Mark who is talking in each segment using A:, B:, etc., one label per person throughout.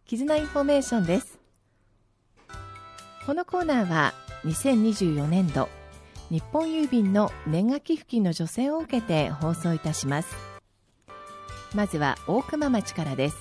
A: 絆インフォメーションです。このコーナーは2024年度日本郵便の年賀寄付金の助成を受けて放送いたします。まずは大熊町からです。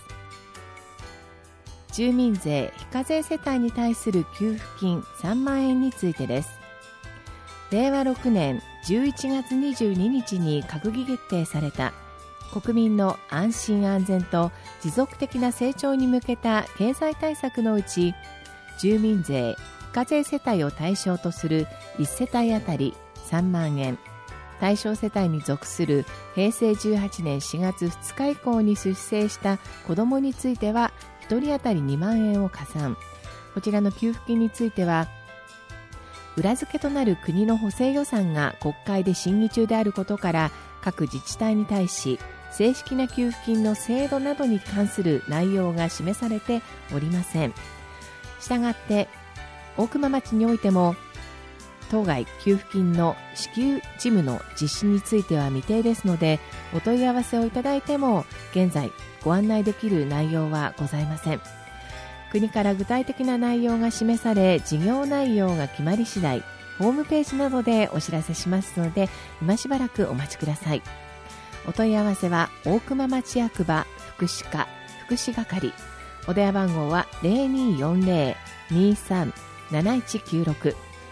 A: 住民税非課税世帯に対する給付金3万円についてです。令和6年11月22日に閣議決定された国民の安心安全と持続的な成長に向けた経済対策のうち、住民税非課税世帯を対象とする1世帯あたり3万円、対象世帯に属する平成18年4月2日以降に出生した子どもについては1人当たり2万円を加算。こちらの給付金については、裏付けとなる国の補正予算が国会で審議中であることから、各自治体に対し正式な給付金の制度などに関する内容が示されておりません。したがって大熊町においても当該給付金の支給事務の実施については未定ですので、お問い合わせをいただいても現在ご案内できる内容はございません。国から具体的な内容が示され、事業内容が決まり次第ホームページなどでお知らせしますので、今しばらくお待ちください。お問い合わせは大熊町役場福祉課福祉係、お電話番号は 0240-23-7196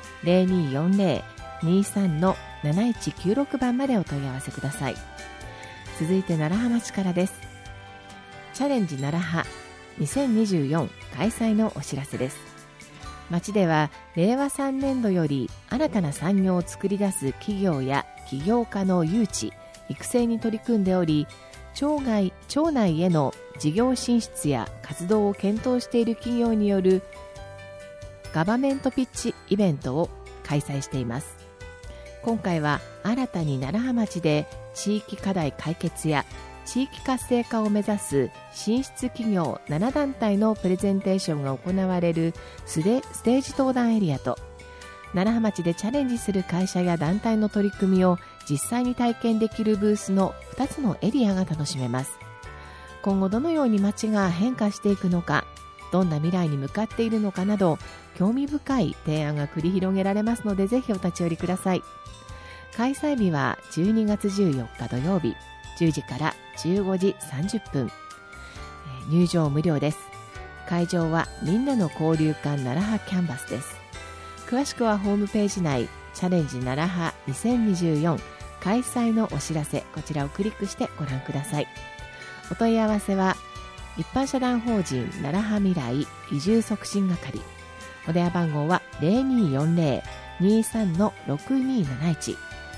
A: 0240-23-7196 番までお問い合わせください。続いて楢葉町からです。チャレンジ楢葉2024開催のお知らせです。町では令和3年度より新たな産業を作り出す企業や起業家の誘致育成に取り組んでおり、町内への事業進出や活動を検討している企業によるガバメントピッチイベントを開催しています。今回は新たに楢葉町で地域課題解決や地域活性化を目指す進出企業7団体のプレゼンテーションが行われるステージ登壇エリアと、楢葉町でチャレンジする会社や団体の取り組みを実際に体験できるブースの2つのエリアが楽しめます。今後どのように町が変化していくのか、どんな未来に向かっているのかなど、興味深い提案が繰り広げられますので、ぜひお立ち寄りください。開催日は12月14日土曜日10時から15時30分。入場無料です。会場はみんなの交流館楢葉キャンバスです。詳しくはホームページ内チャレンジ楢葉2024開催のお知らせ、こちらをクリックしてご覧ください。お問い合わせは一般社団法人楢葉未来移住促進係、お電話番号は 0240-23-6271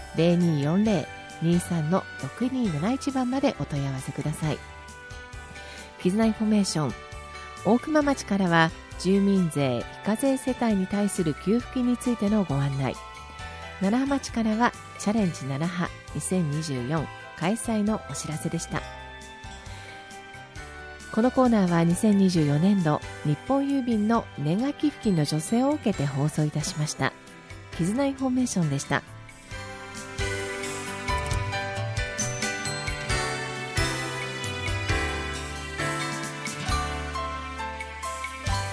A: 0240-23-6271 番までお問い合わせください。絆インフォメーション、大熊町からは住民税非課税世帯に対する給付金についてのご案内、楢葉町からはチャレンジ楢葉2024開催のお知らせでした。このコーナーは2024年度日本郵便の年賀寄付金の助成を受けて放送いたしました。絆インフォメーションでした。